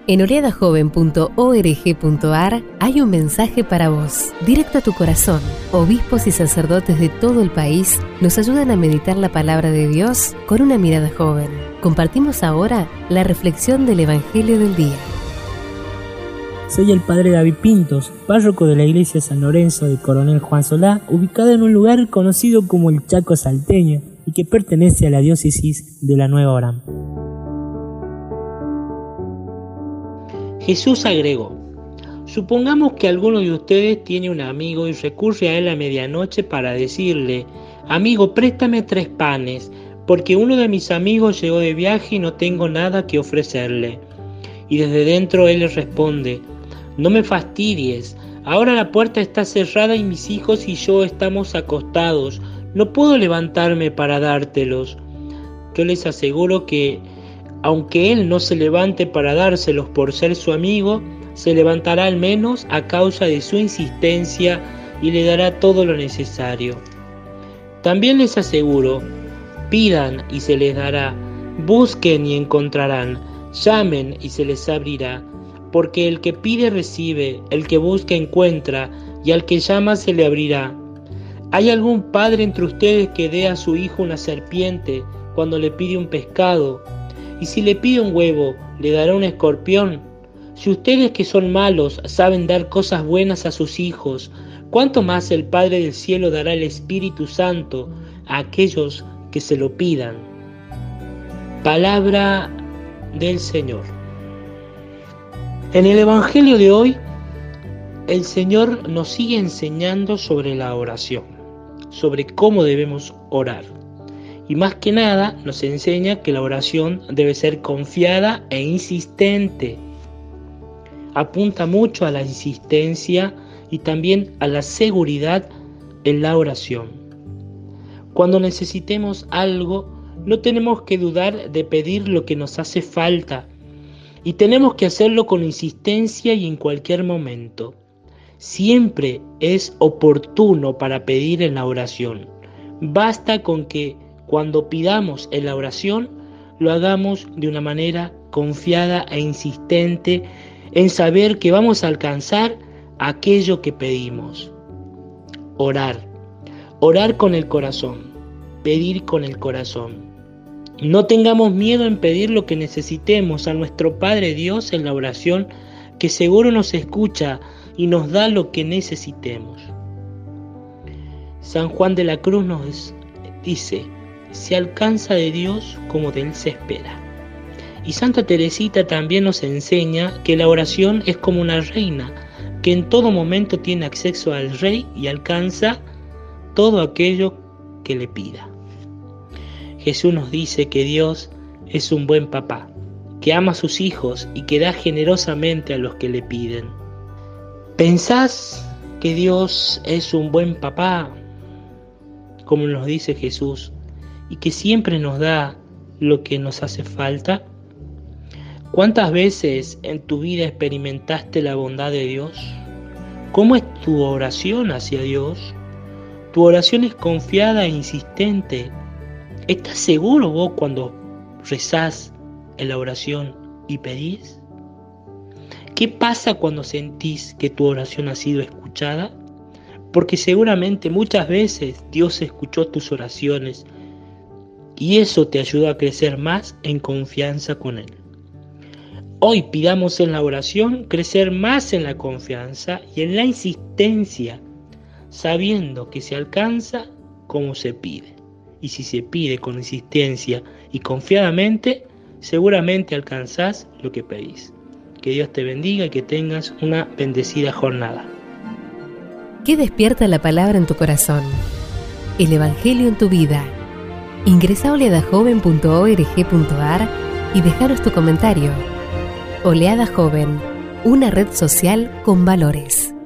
En oleadajoven.org.ar hay un mensaje para vos, directo a tu corazón. Obispos y sacerdotes de todo el país nos ayudan a meditar la palabra de Dios con una mirada joven. Compartimos ahora la reflexión del Evangelio del Día. Soy el padre David Pintos, párroco de la iglesia San Lorenzo de Coronel Juan Solá, ubicado en un lugar conocido como el Chaco Salteño y que pertenece a la diócesis de la Nueva Orán. Jesús agregó: supongamos que alguno de ustedes tiene un amigo y recurre a él a medianoche para decirle: amigo, préstame 3 panes, porque uno de mis amigos llegó de viaje y no tengo nada que ofrecerle. Y desde dentro él le responde: no me fastidies, ahora la puerta está cerrada y mis hijos y yo estamos acostados, no puedo levantarme para dártelos. Yo les aseguro que aunque él no se levante para dárselos por ser su amigo, se levantará al menos a causa de su insistencia y le dará todo lo necesario. También les aseguro, pidan y se les dará, busquen y encontrarán, llamen y se les abrirá, porque el que pide recibe, el que busca encuentra, y al que llama se le abrirá. ¿Hay algún padre entre ustedes que dé a su hijo una serpiente cuando le pide un pescado? Y si le pide un huevo, ¿le dará un escorpión? Si ustedes que son malos saben dar cosas buenas a sus hijos, ¿cuánto más el Padre del Cielo dará el Espíritu Santo a aquellos que se lo pidan? Palabra del Señor. En el Evangelio de hoy, el Señor nos sigue enseñando sobre la oración, sobre cómo debemos orar. Y más que nada nos enseña que la oración debe ser confiada e insistente. Apunta mucho a la insistencia y también a la seguridad en la oración. Cuando necesitemos algo, no tenemos que dudar de pedir lo que nos hace falta y tenemos que hacerlo con insistencia y en cualquier momento. Siempre es oportuno para pedir en la oración. Basta con que cuando pidamos en la oración, lo hagamos de una manera confiada e insistente en saber que vamos a alcanzar aquello que pedimos. Orar con el corazón, pedir con el corazón. No tengamos miedo en pedir lo que necesitemos a nuestro Padre Dios en la oración, que seguro nos escucha y nos da lo que necesitemos. San Juan de la Cruz nos dice: se alcanza de Dios como de Él se espera. Y Santa Teresita también nos enseña que la oración es como una reina, que en todo momento tiene acceso al Rey y alcanza todo aquello que le pida. Jesús nos dice que Dios es un buen papá, que ama a sus hijos y que da generosamente a los que le piden. ¿Pensás que Dios es un buen papá, como nos dice Jesús, y que siempre nos da lo que nos hace falta? ¿Cuántas veces en tu vida experimentaste la bondad de Dios? ¿Cómo es tu oración hacia Dios? ¿Tu oración es confiada e insistente? ¿Estás seguro vos cuando rezás en la oración y pedís? ¿Qué pasa cuando sentís que tu oración ha sido escuchada? Porque seguramente muchas veces Dios escuchó tus oraciones y eso te ayudó a crecer más en confianza con Él. Hoy pidamos en la oración crecer más en la confianza y en la insistencia, sabiendo que se alcanza como se pide. Y si se pide con insistencia y confiadamente, seguramente alcanzás lo que pedís. Que Dios te bendiga y que tengas una bendecida jornada. ¿Qué despierta la palabra en tu corazón? El Evangelio en tu vida. Ingresa a oleadajoven.org.ar y dejaros tu comentario. Oleada Joven, una red social con valores.